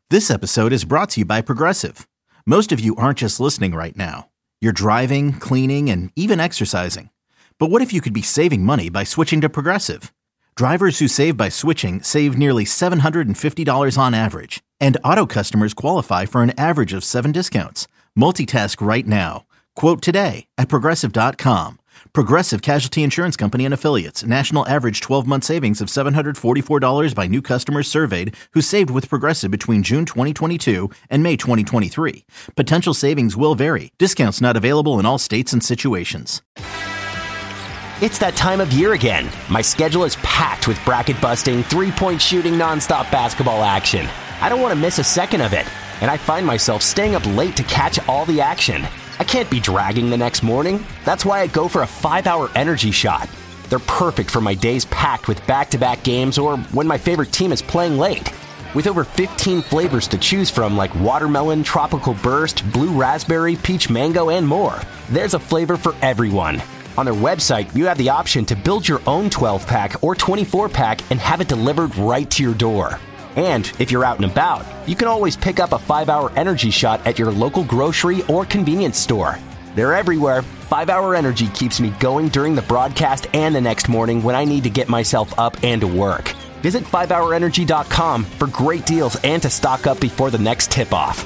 This episode is brought to you by Progressive. Most of you aren't just listening right now. You're driving, cleaning, and even exercising. But what if you could be saving money by switching to Progressive? Drivers who save by switching save nearly $750 on average. And auto customers qualify for an average of 7 discounts. Multitask right now. Quote today at Progressive.com. Progressive Casualty Insurance Company and Affiliates. National average 12-month savings of $744 by new customers surveyed who saved with Progressive between June 2022 and May 2023. Potential savings will vary. Discounts not available in all states and situations. It's that time of year again. My schedule is packed with bracket-busting, three-point shooting, nonstop basketball action. I don't want to miss a second of it, and I find myself staying up late to catch all the action. I can't be dragging the next morning. That's why I go for a 5-hour energy shot. They're perfect for my days packed with back-to-back games or when my favorite team is playing late. With over 15 flavors to choose from like watermelon, tropical burst, blue raspberry, peach mango, and more, there's a flavor for everyone. On their website, you have the option to build your own 12-pack or 24-pack and have it delivered right to your door. And if you're out and about, you can always pick up a 5-hour energy shot at your local grocery or convenience store. They're everywhere. 5-hour energy keeps me going during the broadcast and the next morning when I need to get myself up and to work. Visit 5hourenergy.com for great deals and to stock up before the next tip-off.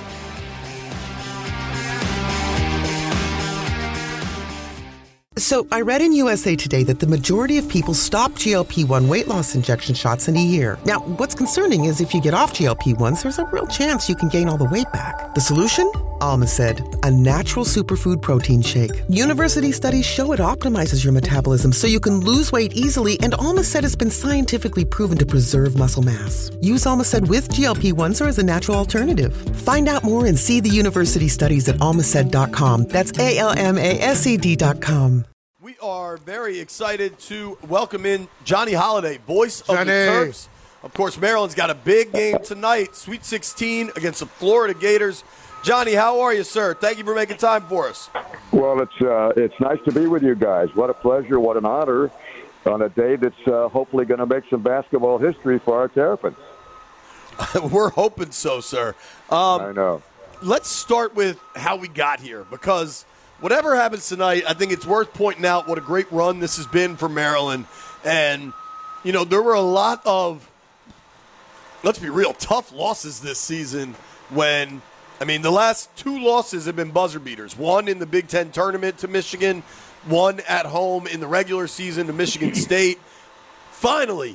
So, I read in USA Today that the majority of people stop GLP-1 weight loss injection shots in a year. Now, what's concerning is if you get off GLP-1s, there's a real chance you can gain all the weight back. The solution? Almacid, a natural superfood protein shake. University studies show it optimizes your metabolism so you can lose weight easily, and Almacid has been scientifically proven to preserve muscle mass. Use Almacid with GLP-1s or as a natural alternative. Find out more and see the university studies at almacid.com. That's ALMASED.com. We are very excited to welcome in Johnny Holiday, voice of the Terps. Of course, Maryland's got a big game tonight, Sweet 16 against the Florida Gators. Johnny, how are you, sir? Thank you for making time for us. Well, it's nice to be with you guys. What a pleasure, what an honor on a day that's hopefully going to make some basketball history for our Terrapins. We're hoping so, sir. I know. Let's start with how we got here, because whatever happens tonight, I think it's worth pointing out what a great run this has been for Maryland. And, you know, there were a lot of, let's be real, tough losses this season when, I mean, the last 2 losses have been buzzer beaters. One in the Big Ten tournament to Michigan, one at home in the regular season to Michigan State. Finally,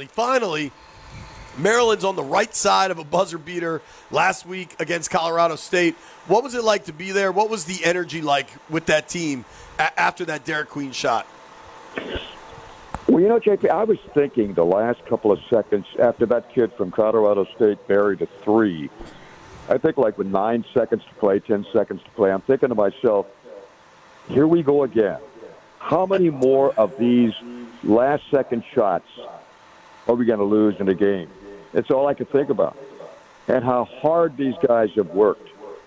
Maryland's on the right side of a buzzer beater last week against Colorado State. What was it like to be there? What was the energy like with that team after that Derek Queen shot? Well, you know, JP, I was thinking the last couple of seconds after that kid from Colorado State buried a 3. I think like with 9 seconds to play, 10 seconds to play, I'm thinking to myself, here we go again. How many more of these last-second shots are we going to lose in a game? It's all I could think about. And how hard these guys have worked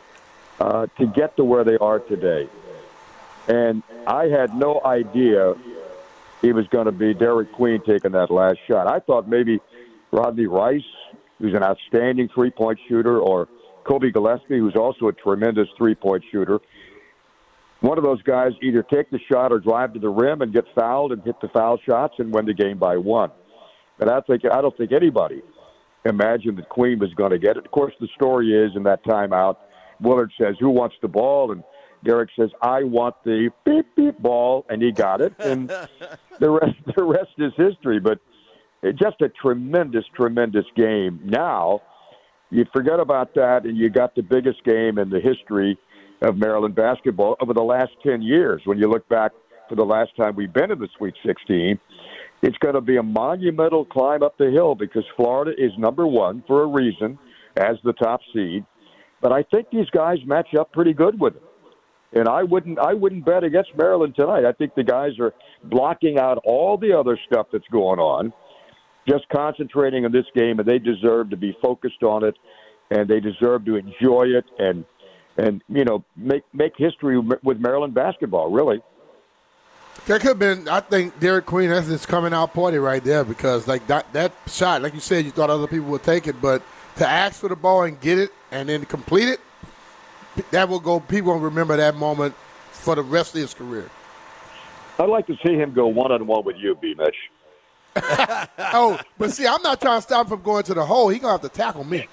to get to where they are today. And I had no idea it was going to be Derek Queen taking that last shot. I thought maybe Rodney Rice, who's an outstanding three-point shooter, or Kobe Gillespie, who's also a tremendous three-point shooter. One of those guys either take the shot or drive to the rim and get fouled and hit the foul shots and win the game by 1. But I don't think anybody imagined that Queen was going to get it. Of course, the story is in that timeout, Willard says, "Who wants the ball?" And Derek says, "I want the beep, beep ball," and he got it. And the rest is history. But just a tremendous, tremendous game. Now, you forget about that, and you got the biggest game in the history of Maryland basketball over the last 10 years. When you look back to the last time we've been in the Sweet 16, it's going to be a monumental climb up the hill because Florida is number 1 for a reason as the top seed. But I think these guys match up pretty good with it. And I wouldn't bet against Maryland tonight. I think the guys are blocking out all the other stuff that's going on, just concentrating on this game, and they deserve to be focused on it, and they deserve to enjoy it and you know, make history with Maryland basketball, really. That could have been, I think, Derek Queen has this coming out party right there because, like, that shot, like you said, you thought other people would take it, but to ask for the ball and get it and then complete it, that will go. People will remember that moment for the rest of his career. I'd like to see him go one-on-one with you, B-Mitch. Oh, but see, I'm not trying to stop him from going to the hole. He's going to have to tackle me.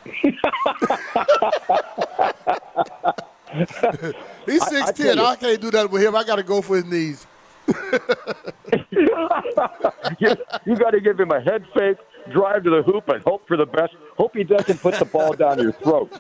He's 6'10". I can't do that with him. I got to go for his knees. You got to give him a head fake, drive to the hoop, and hope for the best. Hope he doesn't put the ball down your throat.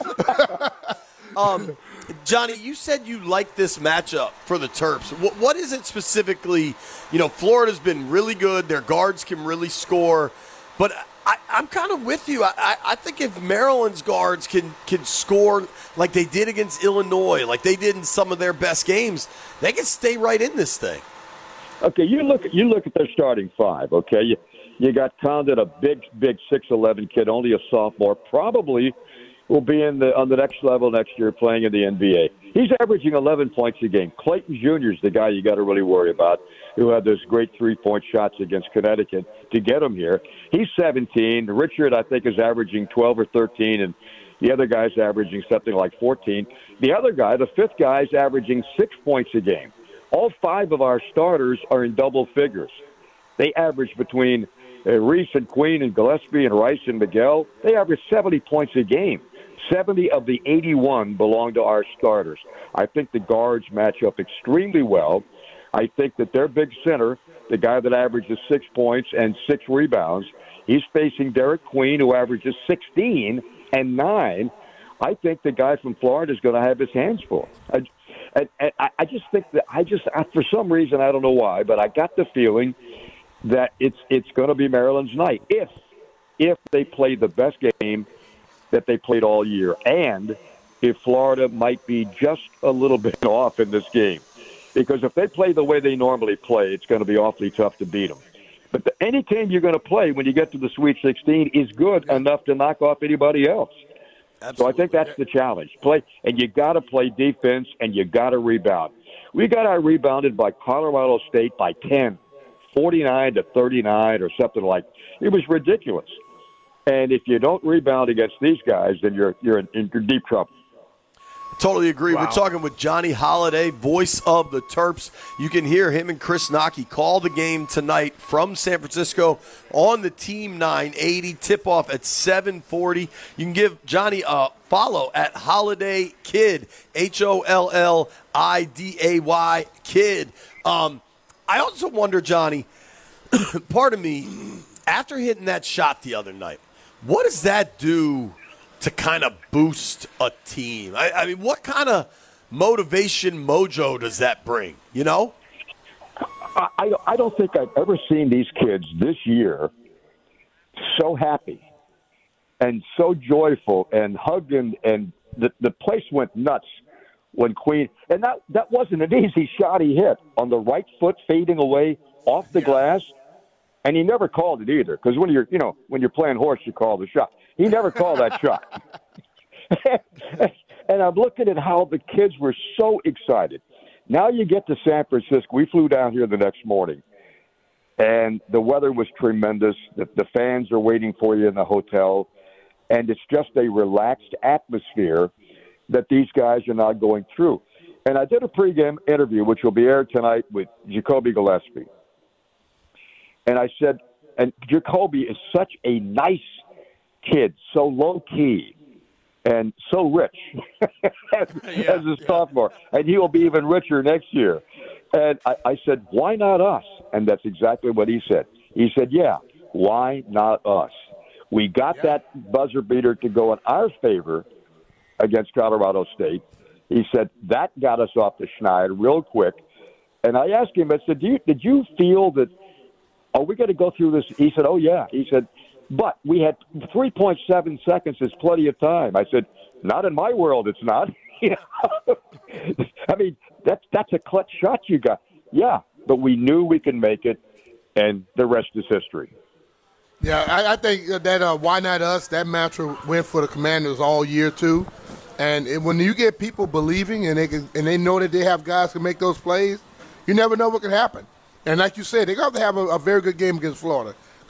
Johnny, you said you like this matchup for the Terps. What is it specifically? You know, Florida's been really good. Their guards can really score. But I'm kind of with you. I think if Maryland's guards can score like they did against Illinois, like they did in some of their best games, they can stay right in this thing. Okay, you look at their starting five, okay? You got Condon, a big 6'11" kid, only a sophomore, probably will be on the next level next year playing in the NBA. He's averaging 11 points a game. Clayton Jr. is the guy you got to really worry about, who had those great three-point shots against Connecticut to get him here. He's 17. Richard, I think, is averaging 12 or 13, and the other guy's averaging something like 14. The other guy, the fifth guy, is averaging 6 points a game. All five of our starters are in double figures. They average between Reese and Queen and Gillespie and Rice and Miguel. They average 70 points a game. 70 of the 81 belong to our starters. I think the guards match up extremely well. I think that their big center, the guy that averages 6 points and 6 rebounds, he's facing Derek Queen, who averages 16 and 9. I think the guy from Florida is going to have his hands full. I just think that for some reason, I don't know why, but I got the feeling that it's going to be Maryland's night if they play the best game that they played all year, and if Florida might be just a little bit off in this game. Because if they play the way they normally play, it's going to be awfully tough to beat them. But any team you're going to play when you get to the Sweet 16 is good enough to knock off anybody else. Absolutely. So I think that's the challenge. And you got to play defense, and you got to rebound. We got out rebounded by Colorado State by 10, 49-39 or something like that. It was ridiculous. And if you don't rebound against these guys, then you're in deep trouble. Totally agree. Wow. We're talking with Johnny Holiday, voice of the Terps. You can hear him and Chris Naki call the game tonight from San Francisco on the Team 980. Tip-off at 7:40. You can give Johnny a follow at Holiday Kid, HOLLIDAY Kid. I also wonder, Johnny, pardon me, after hitting that shot the other night, what does that do to kind of boost a team? I mean, what kind of motivation, mojo does that bring, you know? I don't think I've ever seen these kids this year so happy and so joyful and hugging, and the place went nuts when Queen – and that wasn't an easy shot he hit on the right foot fading away off the glass. And he never called it either, because when you're playing horse, you call the shot. He never called that shot. And I'm looking at how the kids were so excited. Now you get to San Francisco. We flew down here the next morning, and the weather was tremendous. The fans are waiting for you in the hotel, and it's just a relaxed atmosphere that these guys are not going through. And I did a pregame interview, which will be aired tonight, with Jacoby Gillespie. And I said, and Jacoby is such a nice kid, so low-key and so rich as a sophomore. And he will be even richer next year. And I said, why not us? And that's exactly what he said. He said, yeah, why not us? We got that buzzer beater to go in our favor against Colorado State. He said, that got us off the schneid real quick. And I asked him, I said, did you feel that, are we going to go through this? He said, oh, yeah. He said, but we had 3.7 seconds is plenty of time. I said, not in my world, it's not. I mean, that's a clutch shot you got. Yeah, but we knew we can make it, and the rest is history. Yeah, I think that why not us, that mantra went for the Commanders all year, too. And when you get people believing and they know that they have guys who can make those plays, you never know what can happen. And like you said, they're going to have a very good game against Florida.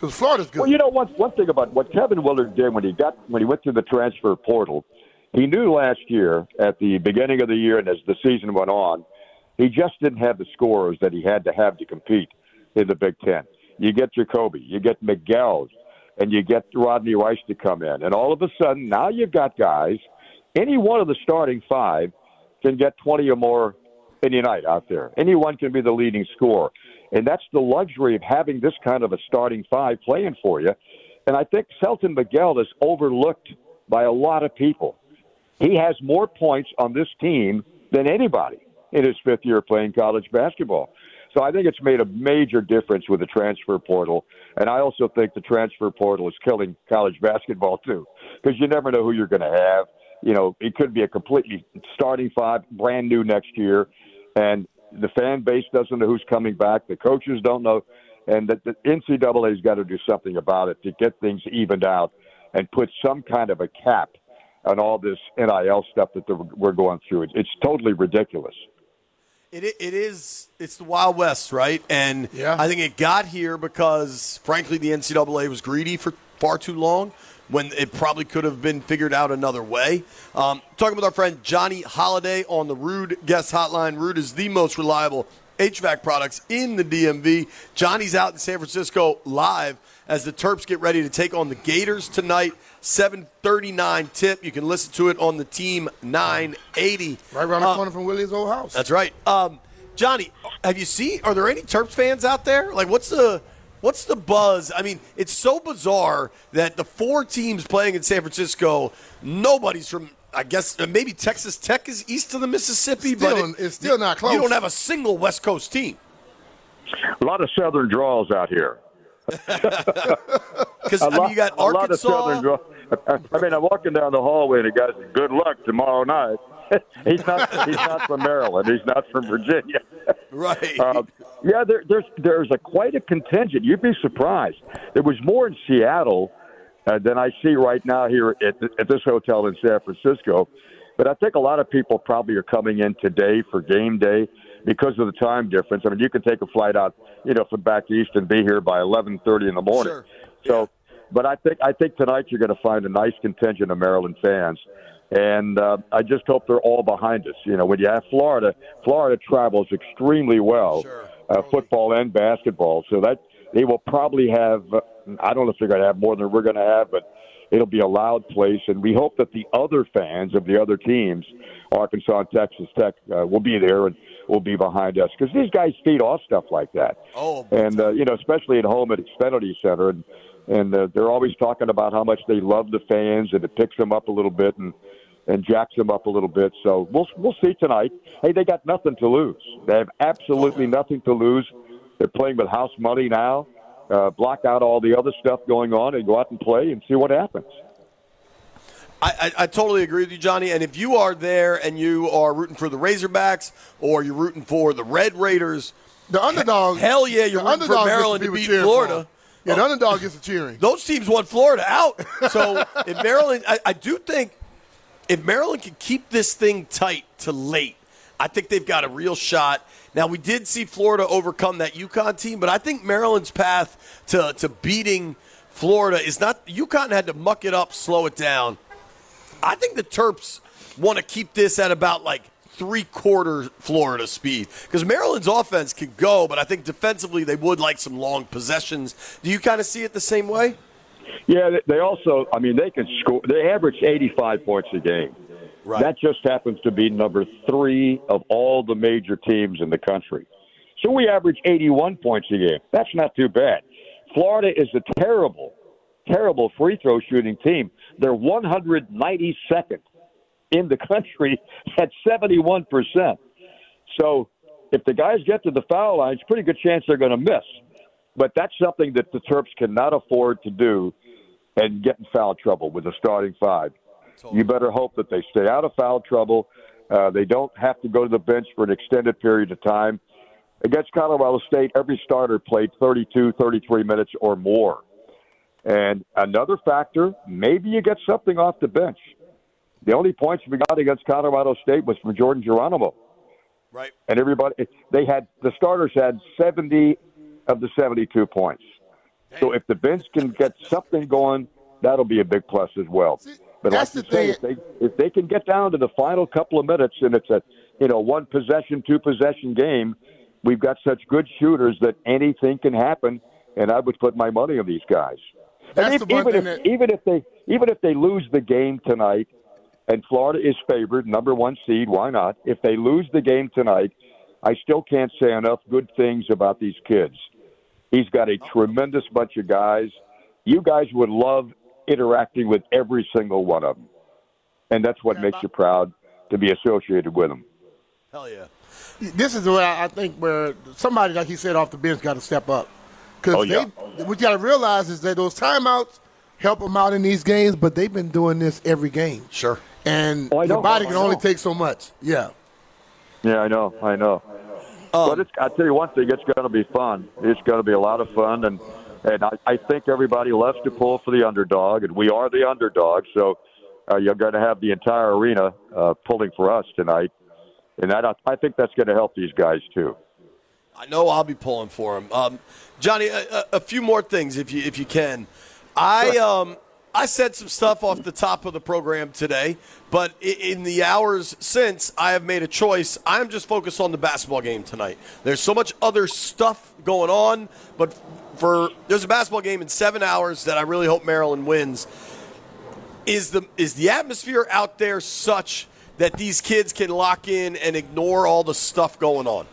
because Florida's good. Well, you know, one thing about what Kevin Willard did when he went through the transfer portal, he knew last year at the beginning of the year and as the season went on, he just didn't have the scorers that he had to have to compete in the Big Ten. You get Jacoby, you get Miguel, and you get Rodney Rice to come in. And all of a sudden, now you've got guys, any one of the starting five can get 20 or more any night out there. Anyone can be the leading scorer. And that's the luxury of having this kind of a starting five playing for you. And I think Selton Miguel is overlooked by a lot of people. He has more points on this team than anybody in his fifth year playing college basketball. So I think it's made a major difference with the transfer portal. And I also think the transfer portal is killing college basketball, too, because you never know who you're going to have. You know, it could be a completely starting five, brand new next year, and the fan base doesn't know who's coming back. The coaches don't know. And the NCAA's got to do something about it to get things evened out and put some kind of a cap on all this NIL stuff that we're going through. It's totally ridiculous. It is. It's the Wild West, right? And yeah. I think it got here because, frankly, the NCAA was greedy for far too long when it probably could have been figured out another way. Talking with our friend Johnny Holiday on the Ruud guest hotline. Ruud is the most reliable HVAC products in the DMV. Johnny's out in San Francisco live as the Terps get ready to take on the Gators tonight. 7:39 tip. You can listen to it on the Team 980. Right around the corner from Willie's old house. That's right. Johnny, have you seen? Are there any Terps fans out there? Like, what's the buzz? I mean, it's so bizarre that the four teams playing in San Francisco, nobody's from. I guess maybe Texas Tech is east of the Mississippi, but it's still not close. You don't have a single West Coast team. A lot of Southern draws out here. Because you got Arkansas. A lot of Southern draws. I mean, I'm walking down the hallway and the guy says, "Good luck tomorrow night." He's not from Maryland. He's not from Virginia. Right. Yeah, there's quite a contingent. You'd be surprised. There was more in Seattle than I see right now here at this hotel in San Francisco. But I think a lot of people probably are coming in today for game day because of the time difference. I mean, you can take a flight out, from back east and be here by 11:30 in the morning. Sure. So, but I think tonight you're going to find a nice contingent of Maryland fans. And I just hope they're all behind us. When you have Florida travels extremely well, sure. Football and basketball. So that they will probably have, I don't know if they're going to have more than we're going to have, but it'll be a loud place. And we hope that the other fans of the other teams, Arkansas and Texas Tech, will be there and will be behind us. Because these guys feed off stuff like that. Oh, and, especially at home at Xfinity Center. And they're always talking about how much they love the fans, and it picks them up a little bit and jacks them up a little bit. So we'll see tonight. Hey, they got nothing to lose. They have absolutely nothing to lose. They're playing with house money now. Block out all the other stuff going on and go out and play and see what happens. I totally agree with you, Johnny. And if you are there and you are rooting for the Razorbacks or you're rooting for the Red Raiders, the underdog. Hell yeah, you're rooting for Maryland to beat Florida. Yeah, the underdog gets the cheering. Those teams want Florida out. So if Maryland, I do think if Maryland can keep this thing tight to late, I think they've got a real shot. Now, we did see Florida overcome that UConn team, but I think Maryland's path to beating Florida is not – UConn had to muck it up, slow it down. I think the Terps want to keep this at about like three-quarter Florida speed because Maryland's offense could go, but I think defensively they would like some long possessions. Do you kind of see it the same way? Yeah, they also – I mean, they can score – they average 85 points a game. Right. That just happens to be number 3 of all the major teams in the country. So we average 81 points a game. That's not too bad. Florida is a terrible, terrible free throw shooting team. They're 192nd in the country at 71%. So if the guys get to the foul line, it's a pretty good chance they're going to miss. But that's something that the Terps cannot afford to do and get in foul trouble with the starting five. You better hope that they stay out of foul trouble. They don't have to go to the bench for an extended period of time. Against Colorado State, every starter played 32, 33 minutes or more. And another factor, maybe you get something off the bench. The only points we got against Colorado State was from Jordan Geronimo. Right. And the starters had 70 of the 72 points. So if the bench can get something going, that'll be a big plus as well. But That's like the you say, if they can get down to the final couple of minutes and it's a one possession, two possession game, we've got such good shooters that anything can happen, and I would put my money on these guys. That's And the one thing that even if they lose the game tonight, and Florida is favored, number 1 seed, why not? If they lose the game tonight, I still can't say enough good things about these kids. He's got a tremendous bunch of guys. You guys would love interacting with every single one of them. And that's what makes you proud to be associated with them. Hell yeah. this is what I think where somebody, like he said, off the bench got to step up. Because what you got to realize is that those timeouts help them out in these games, but they've been doing this every game. Sure. And your body can only take so much. Yeah. Yeah, I know. But I'll tell you one thing, it's going to be fun. It's going to be a lot of fun, and I think everybody loves to pull for the underdog, and we are the underdog, so you're going to have the entire arena pulling for us tonight. And I think that's going to help these guys, too. I know I'll be pulling for him. Johnny, a few more things, if you can. I said some stuff off the top of the program today, but in the hours since, I have made a choice. I'm just focused on the basketball game tonight. There's so much other stuff going on, but there's a basketball game in 7 hours that I really hope Maryland wins. Is the atmosphere out there such that these kids can lock in and ignore all the stuff going on?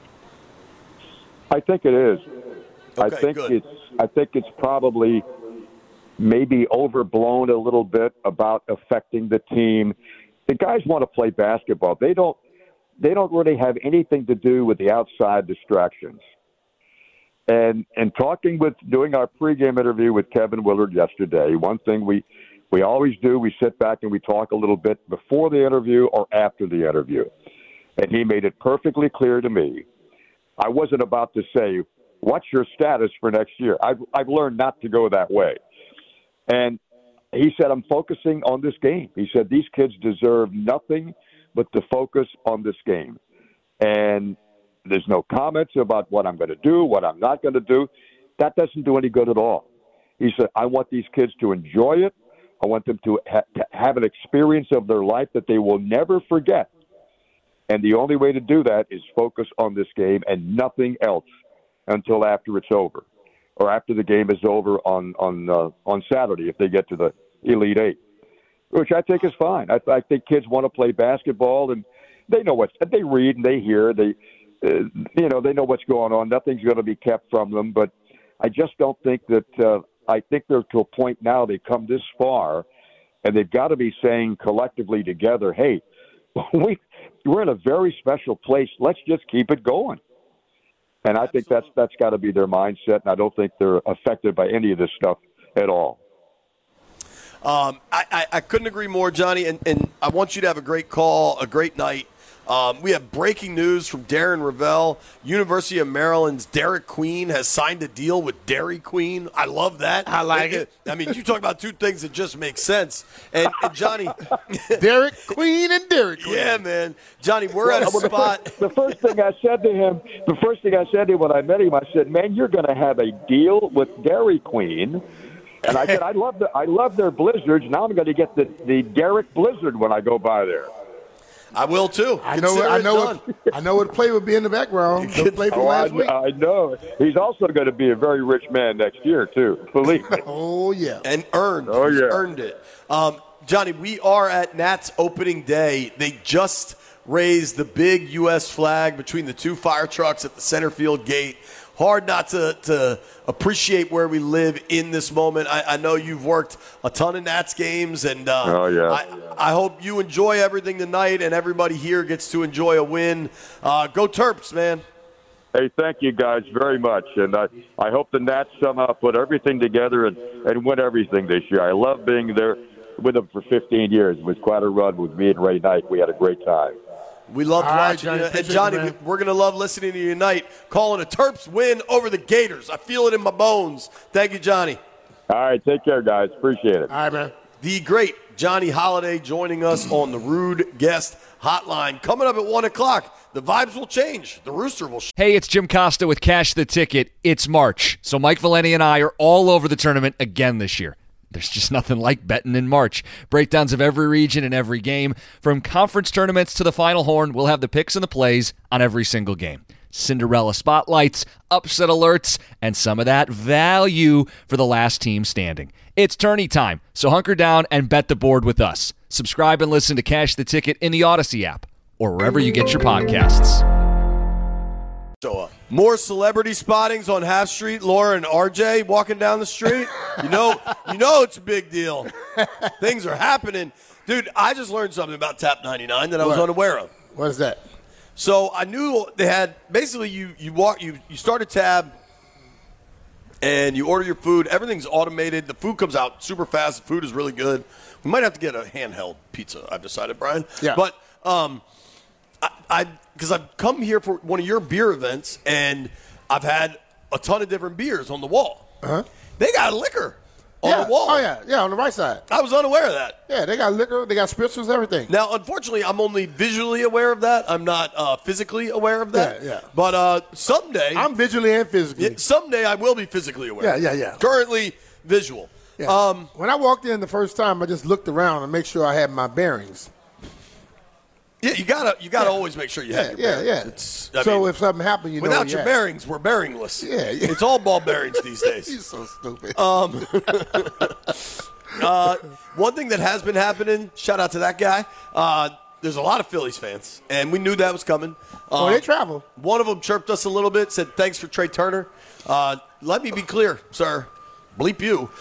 I think it is. Okay, I think it's probably maybe overblown a little bit about affecting the team. The guys want to play basketball. They don't really have anything to do with the outside distractions. And doing our pregame interview with Kevin Willard yesterday, one thing we always do, we sit back and we talk a little bit before the interview or after the interview. And he made it perfectly clear to me. I wasn't about to say, what's your status for next year? I've learned not to go that way. And he said, I'm focusing on this game. He said, these kids deserve nothing but to focus on this game. And there's no comments about what I'm going to do, what I'm not going to do. That doesn't do any good at all. He said, I want these kids to enjoy it. I want them to have an experience of their life that they will never forget. And the only way to do that is focus on this game and nothing else until after it's over, or after the game is over on Saturday if they get to the Elite Eight, which I think is fine. I think kids want to play basketball, and they know they read and they hear. They know what's going on. Nothing's going to be kept from them. But I just don't think that. I think they're to a point now. They've come this far, and they've got to be saying collectively together, "Hey, we're in a very special place. Let's just keep it going." And I think that's got to be their mindset, and I don't think they're affected by any of this stuff at all. I couldn't agree more, Johnny, and I want you to have a great call, a great night. We have breaking news from Darren Ravel. University of Maryland's Derek Queen has signed a deal with Dairy Queen. I love that. I like it. I mean, you talk about two things that just make sense. And Johnny. Derek Queen and Derek Queen. Yeah, man. Johnny, we're at a spot. The first thing I said to him when I met him, I said, man, you're going to have a deal with Dairy Queen. And I said, I love their blizzards. Now I'm going to get the Derek Blizzard when I go by there. I will too. I know what play would be in the background. The play from last week. I know. He's also going to be a very rich man next year too. Believe me. Oh yeah. And earned. Oh yeah. He's earned it. Johnny, we are at Nats opening day. They just raised the big U.S. flag between the two fire trucks at the center field gate. Hard not to appreciate where we live in this moment. I know you've worked a ton of Nats games, and I hope you enjoy everything tonight and everybody here gets to enjoy a win. Go Terps, man. Hey, thank you guys very much. And I hope the Nats somehow put everything together and win everything this year. I love being there with them for 15 years. It was quite a run with me and Ray Knight. We had a great time. We loved watching you. And, Johnny, we're going to love listening to you tonight, calling a Terps win over the Gators. I feel it in my bones. Thank you, Johnny. All right. Take care, guys. Appreciate it. All right, man. The great Johnny Holiday joining us on the Rude Guest Hotline. Coming up at 1 o'clock, the vibes will change. The Rooster will Hey, it's Jim Costa with Cash the Ticket. It's March, so Mike Valeni and I are all over the tournament again this year. There's just nothing like betting in March. Breakdowns of every region and every game. From conference tournaments to the Final Horn, we'll have the picks and the plays on every single game. Cinderella spotlights, upset alerts, and some of that value for the last team standing. It's tourney time, so hunker down and bet the board with us. Subscribe and listen to Cash the Ticket in the Odyssey app or wherever you get your podcasts. More celebrity spottings on Half Street. Laura and RJ walking down the street. You know it's a big deal. Things are happening. Dude, I just learned something about Tap 99 that I was unaware of. What is that? So I knew they had basically you start a tab and you order your food. Everything's automated. The food comes out super fast. The food is really good. We might have to get a handheld pizza, I've decided, Brian. Yeah. But because I've come here for one of your beer events and I've had a ton of different beers on the wall. Uh-huh. They got liquor on the wall. Oh, yeah, on the right side. I was unaware of that. Yeah, they got liquor, they got spritzers, everything. Now, unfortunately, I'm only visually aware of that. I'm not physically aware of that. Yeah. But someday. I'm visually and physically. Someday I will be physically aware. Yeah. Currently visual. Yeah. When I walked in the first time, I just looked around and make sure I had my bearings. Yeah, you gotta always make sure you have your bearings. Yeah. So if something happened, you know. Without your bearings, we're bearingless. Yeah. It's all ball bearings these days. You're so stupid. One thing that has been happening, shout out to that guy, there's a lot of Phillies fans, and we knew that was coming. They travel. One of them chirped us a little bit, said thanks for Trey Turner. Let me be clear, sir. Bleep you.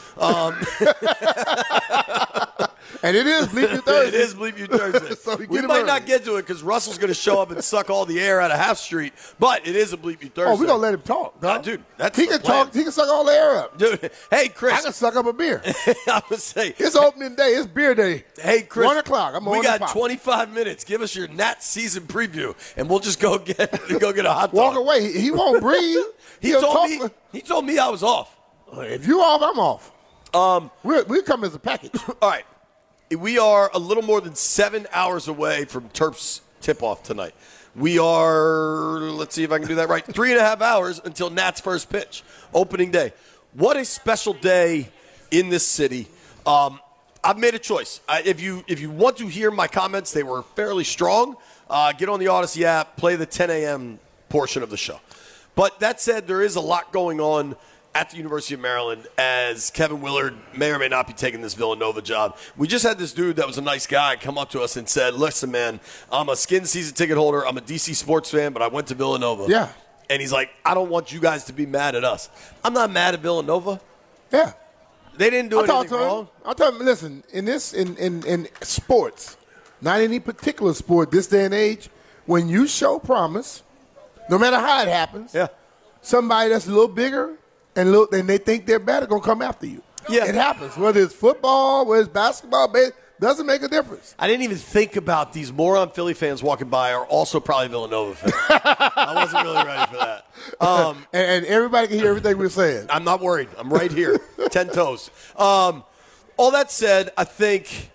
And it is Bleep You Thursday. It is Bleep You Thursday. So we might not get to it because Russell's going to show up and suck all the air out of Half Street, but it is a Bleep You Thursday. Oh, we're going to let him talk, dog. Dude, that's he the can plan. talk. He can suck all the air up. Dude, hey, Chris. I can suck up a beer. I would say. It's opening day. It's beer day. Hey, Chris. 1 o'clock. We got 25 minutes. Give us your Nats season preview, and we'll just go get a hot dog. Walk away. He won't breathe. He told me I was off. If you off, I'm off. We'll come as a package. All right. We are a little more than 7 hours away from Terps tip-off tonight. We are, let's see if I can do that right, 3.5 hours until Nats' first pitch, opening day. What a special day in this city. I've made a choice. If you want to hear my comments, they were fairly strong. Get on the Odyssey app, play the 10 a.m. portion of the show. But that said, there is a lot going on at the University of Maryland, as Kevin Willard may or may not be taking this Villanova job. We just had this dude that was a nice guy come up to us and said, listen, man, I'm a skin season ticket holder. I'm a DC sports fan, but I went to Villanova. Yeah. And he's like, I don't want you guys to be mad at us. I'm not mad at Villanova. Yeah. They didn't do anything wrong. I'll tell him, listen, in sports, not any particular sport this day and age, when you show promise, no matter how it happens, somebody that's a little bigger and they think they're better going to come after you. Yeah. It happens. Whether it's football, whether it's basketball, doesn't make a difference. I didn't even think about these moron Philly fans walking by are also probably Villanova fans. I wasn't really ready for that. And everybody can hear everything we're saying. I'm not worried. I'm right here, 10 toes. All that said, I think,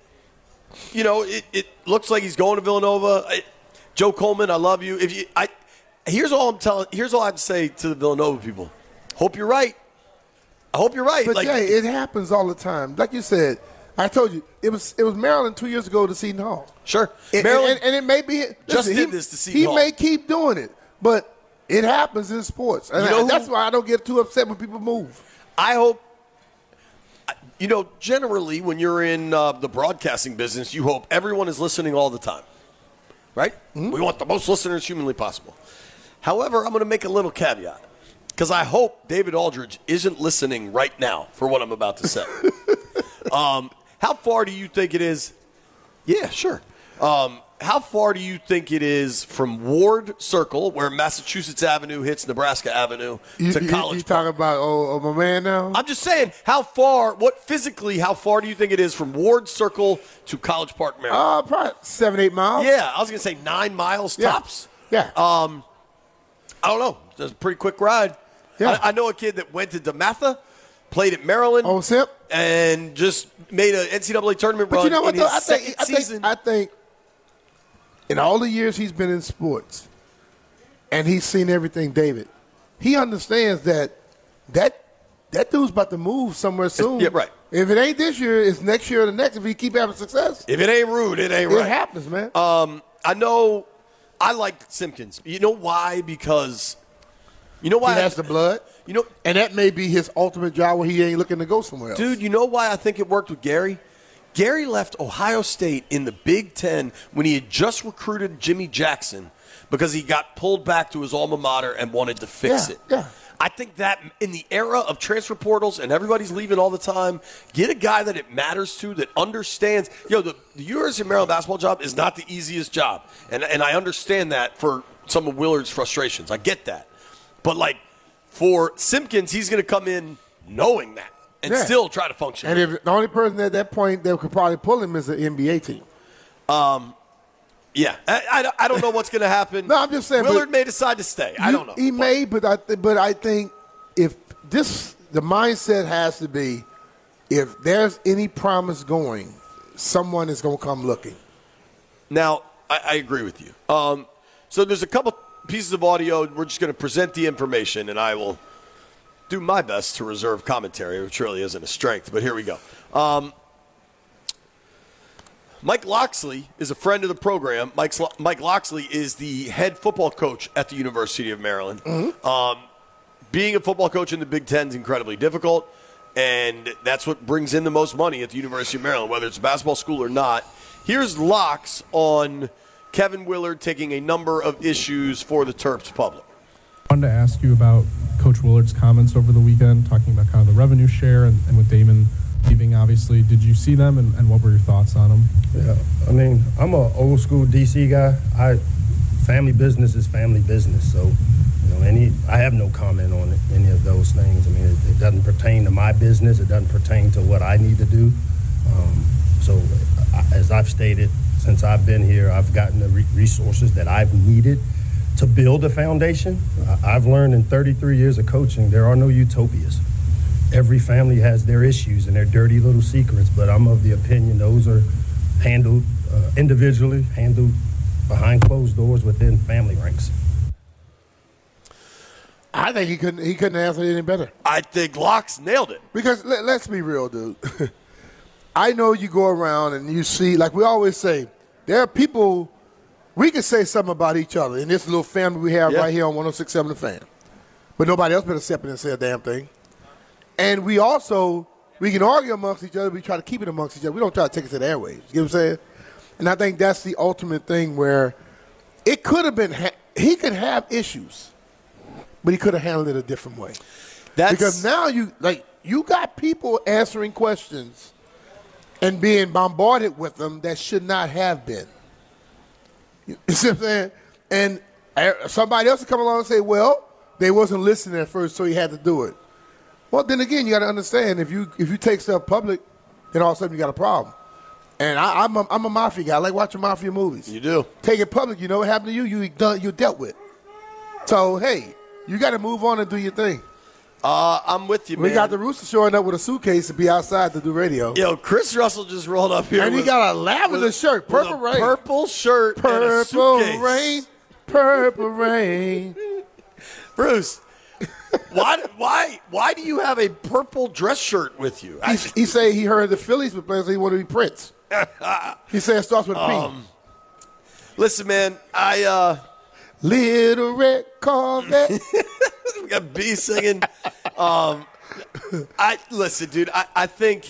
it looks like he's going to Villanova. Joe Coleman, I love you. Here's all I have to say to the Villanova people. Hope you're right. I hope you're right. But Jay, it happens all the time. Like you said, I told you it was Maryland 2 years ago to Seton Hall. Sure, Maryland, and it may be did this to Seton Hall. He may keep doing it, but it happens in sports, and that's why I don't get too upset when people move. I hope. Generally, when you're in the broadcasting business, you hope everyone is listening all the time, right? Mm-hmm. We want the most listeners humanly possible. However, I'm going to make a little caveat. Because I hope David Aldridge isn't listening right now for what I'm about to say. How far do you think it is? Yeah, sure. How far do you think it is from Ward Circle, where Massachusetts Avenue hits Nebraska Avenue, to College You talking about my man now? I'm just saying, how far do you think it is from Ward Circle to College Park, Maryland? Probably 7-8 miles. Yeah, I was going to say 9 miles tops. Yeah. I don't know. It's a pretty quick ride. Yeah. I know a kid that went to DeMatha, played at Maryland. Oh, Simp. And just made an NCAA tournament run. But you know what, in though? his second season. I think in all the years he's been in sports and he's seen everything, David, he understands that dude's about to move somewhere soon. Yeah, right. If it ain't this year, it's next year or the next if he keep having success. If it ain't rude, it ain't right. It happens, man. I know I like Simpkins. You know why? Because you know why? He has the blood. You know, and that may be his ultimate job where he ain't looking to go somewhere else. Dude, you know why I think it worked with Gary? Gary left Ohio State in the Big Ten when he had just recruited Jimmy Jackson because he got pulled back to his alma mater and wanted to fix it. Yeah. I think that in the era of transfer portals and everybody's leaving all the time, get a guy that it matters to, that understands. The University of Maryland basketball job is not the easiest job. And I understand that for some of Willard's frustrations. I get that. But, for Simpkins, he's going to come in knowing that and still try to function. And if the only person at that point that could probably pull him is the NBA team. Yeah. I don't know what's going to happen. No, I'm just saying. Willard may decide to stay. I don't know. He may, but I think if the mindset has to be, if there's any promise going, someone is going to come looking. Now, I agree with you. So there's a couple pieces of audio. We're just going to present the information, and I will do my best to reserve commentary, which really isn't a strength, but here we go. Mike Loxley is a friend of the program. Mike Loxley is the head football coach at the University of Maryland. Mm-hmm. Being a football coach in the Big Ten is incredibly difficult, and that's what brings in the most money at the University of Maryland, whether it's a basketball school or not. Here's Lox on Kevin Willard taking a number of issues for the Terps public. I wanted to ask you about Coach Willard's comments over the weekend, talking about kind of the revenue share and with Damon leaving, obviously. Did you see them, and what were your thoughts on them? Yeah, I mean, I'm an old school DC guy. Family business is family business, so I have no comment on any of those things. I mean, it doesn't pertain to my business. It doesn't pertain to what I need to do. So, as I've stated, since I've been here, I've gotten the resources that I've needed to build a foundation. I've learned in 33 years of coaching, there are no utopias. Every family has their issues and their dirty little secrets, but I'm of the opinion those are handled individually, handled behind closed doors within family ranks. I think he couldn't answer it any better. I think Lox nailed it. Because let's be real, dude. I know you go around and you see, like we always say, there are people, we can say something about each other in this little family we have right here on 106.7 The Fan. But nobody else better step in and say a damn thing. And we can argue amongst each other. We try to keep it amongst each other. We don't try to take it to the airwaves. You know what I'm saying? And I think that's the ultimate thing where it could have been he could have issues, but he could have handled it a different way. Because now you got people answering questions and being bombarded with them that should not have been. You see what I'm saying? And somebody else will come along and say, well, they wasn't listening at first, so he had to do it. Well, then again, you got to understand, if you take stuff public, then all of a sudden you got a problem. And I'm a mafia guy. I like watching mafia movies. You do. Take it public. You know what happened to you? You dealt with. So, hey, you got to move on and do your thing. I'm with you, man. We got the Rooster showing up with a suitcase to be outside to do radio. Yo, Chris Russell just rolled up here. And he got a lavender shirt, Purple Rain. Purple shirt and a suitcase. Purple Rain. Bruce, why do you have a purple dress shirt with you? He say he heard the Phillies were playing, so he wanted to be Prince. He said it starts with a P. Listen, man, Little Red Corvette. We got B singing. Listen, dude. I think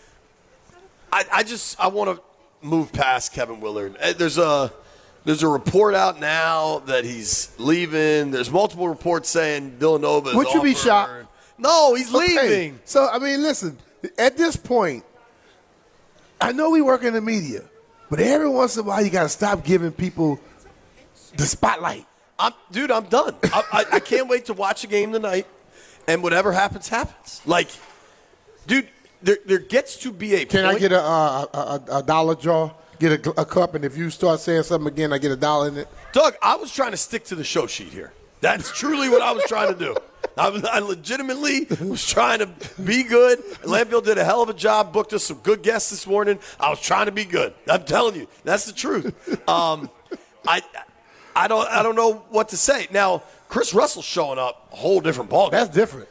I want to move past Kevin Willard. There's a report out now that he's leaving. There's multiple reports saying Villanova is Would you be shocked? No, he's leaving. So I mean, listen. At this point, I know we work in the media, but every once in a while you got to stop giving people the spotlight. I'm done. I can't wait to watch a game tonight, and whatever happens, happens. Like, dude, there gets to be a Can point. I get a dollar jar? Get a cup, and if you start saying something again, I get $1 in it? Doug, I was trying to stick to the show sheet here. That's truly what I was trying to do. I legitimately was trying to be good. Landfill did a hell of a job, booked us some good guests this morning. I was trying to be good. I'm telling you, that's the truth. I don't know what to say. Now, Chris Russell's showing up, a whole different ballgame. That's different.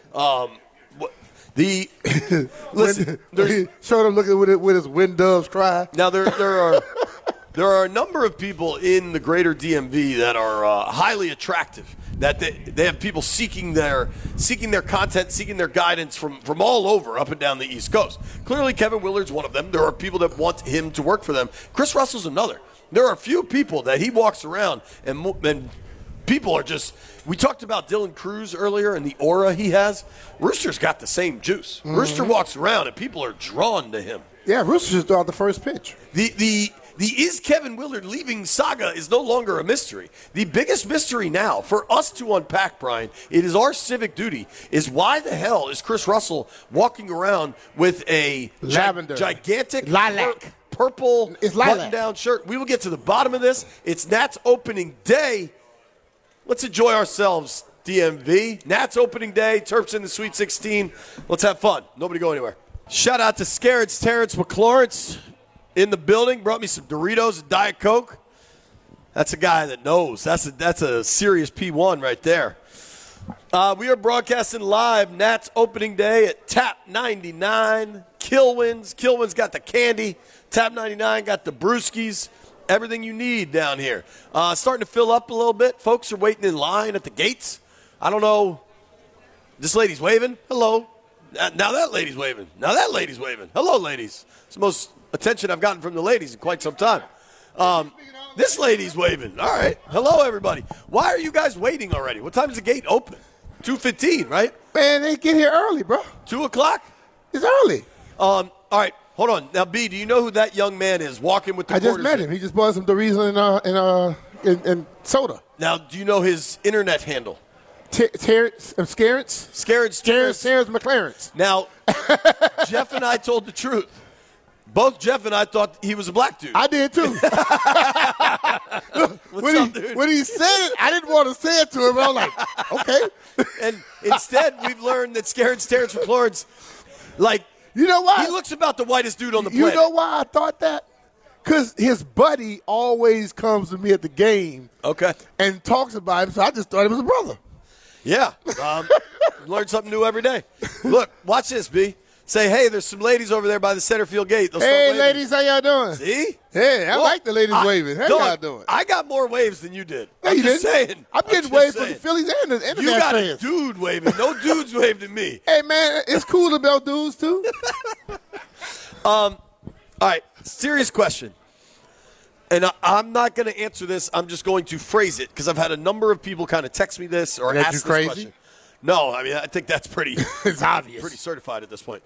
Listen, he showed him looking with his wind doves cry. Now there are a number of people in the greater DMV that are highly attractive. That they have people seeking their content, seeking their guidance from all over, up and down the East Coast. Clearly, Kevin Willard's one of them. There are people that want him to work for them. Chris Russell's another. There are a few people that he walks around and people are just. We talked about Dylan Cruz earlier and the aura he has. Rooster's got the same juice. Mm-hmm. Rooster walks around and people are drawn to him. Yeah, Rooster just threw out the first pitch. The is Kevin Willard leaving saga is no longer a mystery. The biggest mystery now for us to unpack, Brian, it is our civic duty, is why the hell is Chris Russell walking around with a gigantic lilac purple button-down shirt? We will get to the bottom of this. It's Nats opening day. Let's enjoy ourselves, DMV. Nats opening day, Terps in the Sweet 16. Let's have fun. Nobody go anywhere. Shout out to Scarrett's Terrence McLaurin in the building. Brought me some Doritos and Diet Coke. That's a guy that knows. That's a serious P1 right there. We are broadcasting live Nats opening day at Tap 99. Kilwin's got the candy. Tap 99 got the brewskis. Everything you need down here. Starting to fill up a little bit. Folks are waiting in line at the gates. I don't know. This lady's waving. Hello. Now that lady's waving. Now that lady's waving. Hello, ladies. It's the most attention I've gotten from the ladies in quite some time. This lady's waving. All right. Hello, everybody. Why are you guys waiting already? What time is the gate open? 2:15, right? Man, they get here early, bro. 2 o'clock? It's early. All right. Hold on. Now, B, do you know who that young man is walking with the I just met him. He just bought some Doritos and soda. Now, do you know his internet handle? Scarrett's McLaurin. Now, Jeff and I told the truth. Both Jeff and I thought he was a black dude. I did, too. When he said it, I didn't want to say it to him. But I was like, okay. And instead, we've learned that Scarrett's Terrence McLaurin's, like, you know why? He looks about the whitest dude on the planet. You know why I thought that? Because his buddy always comes to me at the game and talks about him, so I just thought he was a brother. Yeah. Learn something new every day. Look, watch this, B. Say, hey, there's some ladies over there by the center field gate. Hey, ladies, how y'all doing? See? Hey, I like the ladies waving. How y'all doing? I got more waves than you did. No, I'm just saying. I'm getting waves from the Phillies and the fans. You got a dude waving. No dudes waved at me. Hey, man, it's cool to belt dudes, too. All right, serious question. And I'm not going to answer this. I'm just going to phrase it because I've had a number of people kind of text me this or ask this question. No, I mean, I think that's pretty it's obvious. Pretty certified at this point.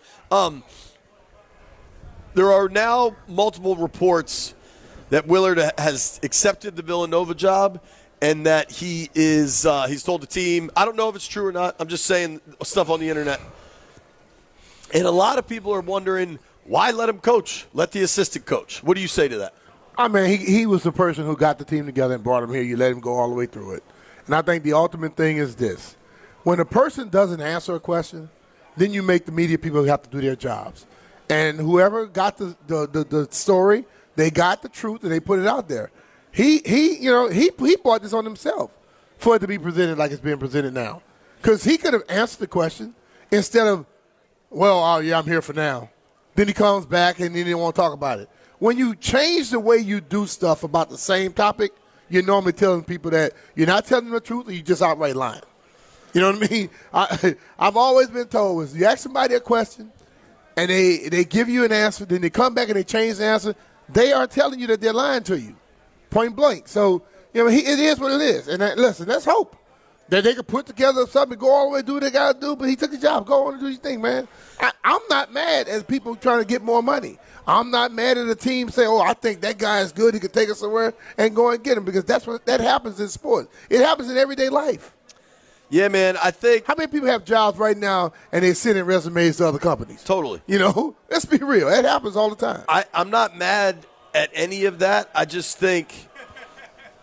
There are now multiple reports that Willard has accepted the Villanova job and that he is he's told the team. I don't know if it's true or not. I'm just saying stuff on the internet. And a lot of people are wondering, why let him coach? Let the assistant coach. What do you say to that? I mean, he was the person who got the team together and brought him here. You let him go all the way through it. And I think the ultimate thing is this. When a person doesn't answer a question, then you make the media people have to do their jobs. And whoever got the story, they got the truth and they put it out there. He brought this on himself for it to be presented like it's being presented now. Because he could have answered the question instead of, I'm here for now. Then he comes back and then he didn't want to talk about it. When you change the way you do stuff about the same topic, you're normally telling people that you're not telling them the truth or you're just outright lying. You know what I mean? I've always been told is you ask somebody a question and they give you an answer, then they come back and they change the answer, they are telling you that they're lying to you, point blank. So, it is what it is. And listen, let's hope that they can put together something, go all the way, do what they got to do, but he took the job. Go on and do your thing, man. I'm not mad at people trying to get more money. I'm not mad at a team saying, I think that guy is good, he could take us somewhere and go and get him, because that happens in sports. It happens in everyday life. Yeah, man, I think. How many people have jobs right now and they're sending resumes to other companies? Totally. Let's be real. That happens all the time. I'm not mad at any of that. I just think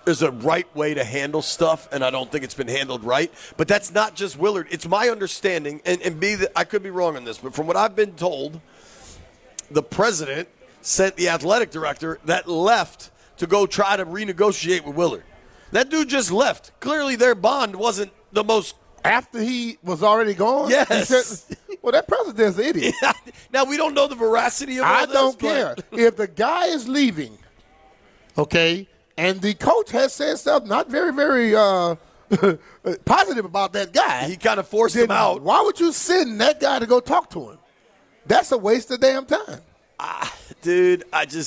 there's a right way to handle stuff, and I don't think it's been handled right. But that's not just Willard. It's my understanding, and I could be wrong on this, but from what I've been told, the president sent the athletic director that left to go try to renegotiate with Willard. That dude just left. Clearly their bond wasn't the most. After he was already gone? Yes. He said, well, that president's an idiot. Yeah. Now, we don't know the veracity of all this. I don't care. If the guy is leaving, okay, and the coach has said something not very, very positive about that guy. He kind of forced him out. Why would you send that guy to go talk to him? That's a waste of damn time. Dude,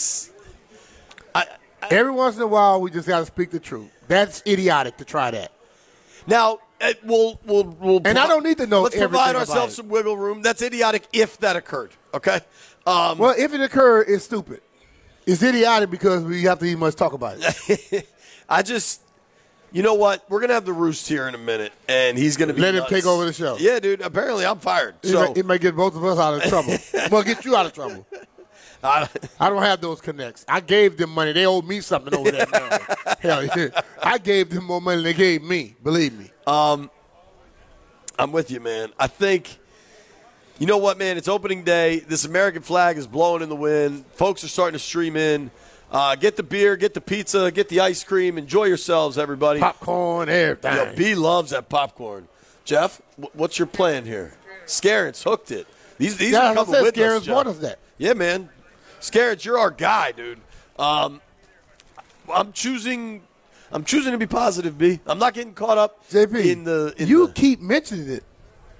every once in a while, we just got to speak the truth. That's idiotic to try that. Now, we'll and I don't need to know. Let's provide ourselves some wiggle room. That's idiotic if that occurred. Okay. Well, if it occurred, it's stupid. It's idiotic because we have to even much talk about it. You know what? We're gonna have the Roost here in a minute, and he's gonna be let nuts. him take over the show. Yeah, dude. Apparently, I'm fired. It may get both of us out of trouble. Well, get you out of trouble. I don't have those connects. I gave them money. They owed me something over there. Hell yeah. I gave them more money than they gave me. Believe me. I'm with you, man. I think, you know what, man? It's opening day. This American flag is blowing in the wind. Folks are starting to stream in. Get the beer, get the pizza, get the ice cream. Enjoy yourselves, everybody. Popcorn, everything. Yo, B loves that popcorn. Jeff, what's your plan here? Scarrett's hooked it. These are coming with us, Jeff. What is that? Yeah, man. Scarrett, you're our guy, dude. I'm choosing to be positive, B. I'm not getting caught up JP, you keep mentioning it.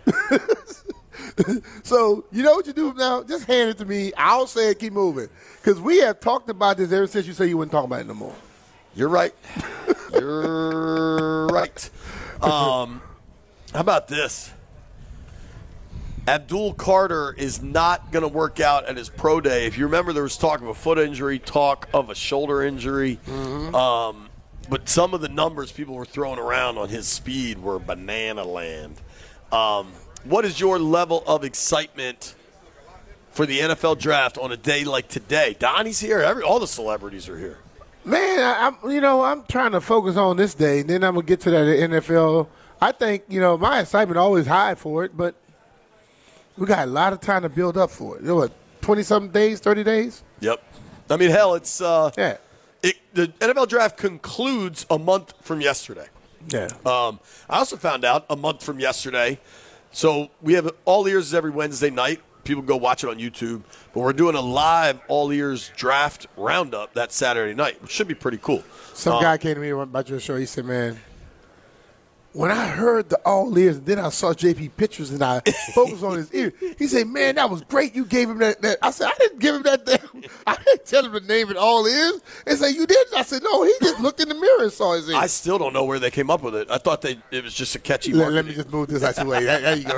So, you know what you do now? Just hand it to me. I'll say it, keep moving. Because we have talked about this ever since you said you wouldn't talk about it no more. You're right. You're right. How about this? Abdul Carter is not going to work out at his pro day. If you remember, there was talk of a foot injury, talk of a shoulder injury. Mm-hmm. But some of the numbers people were throwing around on his speed were banana land. What is your level of excitement for the NFL draft on a day like today? Donnie's here. All the celebrities are here. Man, I'm trying to focus on this day, and then I'm going to get to that NFL. I think, my excitement always high for it, but we got a lot of time to build up for it. 20-something days, 30 days? Yep. I mean, hell, it's the NFL draft concludes a month from yesterday. Yeah. I also found out a month from yesterday. So we have All Ears every Wednesday night. People go watch it on YouTube. But we're doing a live All Ears draft roundup that Saturday night, which should be pretty cool. Some guy came to me about your show. He said, man, when I heard the All Ears and then I saw JP pictures and I focused on his ear, he said, man, that was great. You gave him that. I said, I didn't give him that. I didn't tell him to name it All Ears. He said, you didn't? I said, no, he just looked in the mirror and saw his ear. I still don't know where they came up with it. I thought it was just a catchy marketing. Let me just move this out your way. There you go.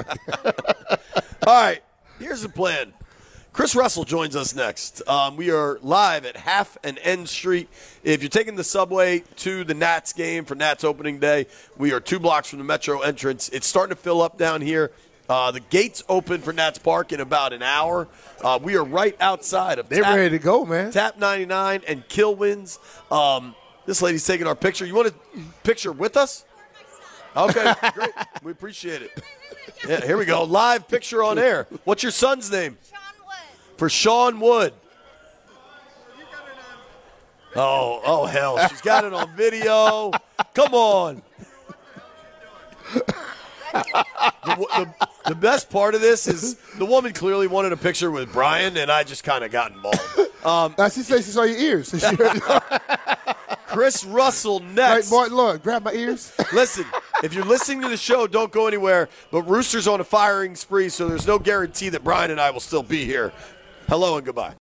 All right, here's the plan. Chris Russell joins us next. We are live at Half and N Street. If you're taking the subway to the Nats game for Nats opening day, we are 2 blocks from the Metro entrance. It's starting to fill up down here. The gates open for Nats Park in about an hour. We are right outside of They're ready to go, man. Tap 99 and Kilwins. This lady's taking our picture. You want a picture with us? Okay, great. We appreciate it. Yeah, here we go. Live picture on air. What's your son's name? For Sean Wood. Oh, hell. She's got it on video. Come on. The best part of this is the woman clearly wanted a picture with Brian, and I just kind of got involved. She said she saw your ears. Chris Russell next. Right, Martin Lord, grab my ears. Listen, if you're listening to the show, don't go anywhere. But Rooster's on a firing spree, so there's no guarantee that Brian and I will still be here. Hello and goodbye.